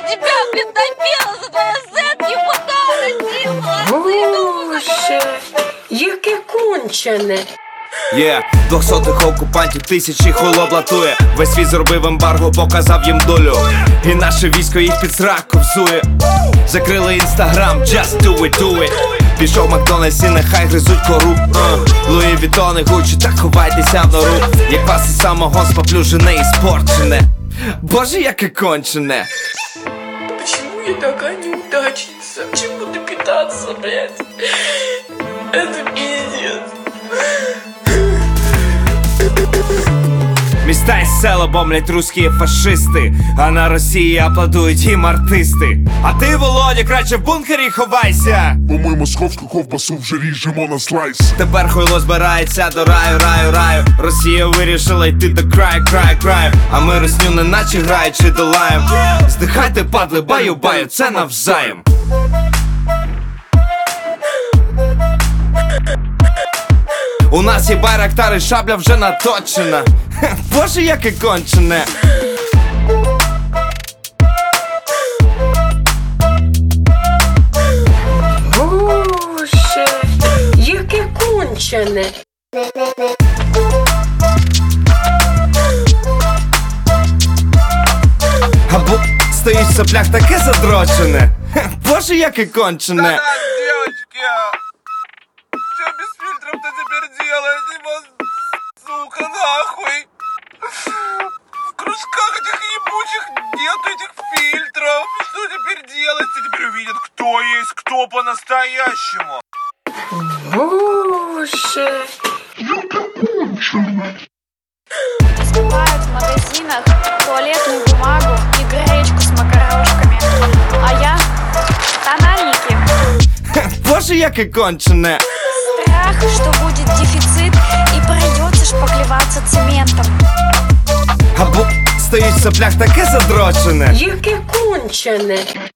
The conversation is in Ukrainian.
тебя, блин, добила за твои зетки, Боже, яке кончене. Є, 200-х окупантів тисячі хуйло блатує. Весь світ зробив ембарго, показав їм долю. І наше військо їх під сраку всує. Закрили інстаграм, just do it. Пішов Макдональдс і нехай гризуть кору. Луї Вітони, Гуччі, так ховайтеся в нору. Як вас і самогон споплюжене і спорчене. Боже, яке кончене. Почему я такая неудачница? Чему-то питаться, блядь? Это пиздец. Міста і села бомблять русські фашисти, а на Росії аплодують їм артисти. А ти, Володя, краще в бункері ховайся, бо ми московську ковбасу вже ріжемо на слайс. тепер хуйло збирається до раю. Росія вирішила йти до краю. А ми росню не наче грають чи долаєм. Здихайте, падли, баю, це навзаєм. У нас є байрактари, шабля вже наточена. Боже, яке кончене. Боже, яке кончене. Або стоїть в соплях таке задрочене. Боже, яке кончене. Девочки, что без фильтров-то теперь делать? Сука, нахуй! В кружках этих ебучих нету этих фильтров. Что теперь делать? Теперь увидят, кто есть кто по-настоящему. Боже. Скупают в магазинах туалетную бумагу и гречку с макарошками. А я тональники. Боже, яке кончене. Страх, что будет дефицит и придется шпаклеваться цементом. Або стоїть в соплях таке задрочене. Яке кончене.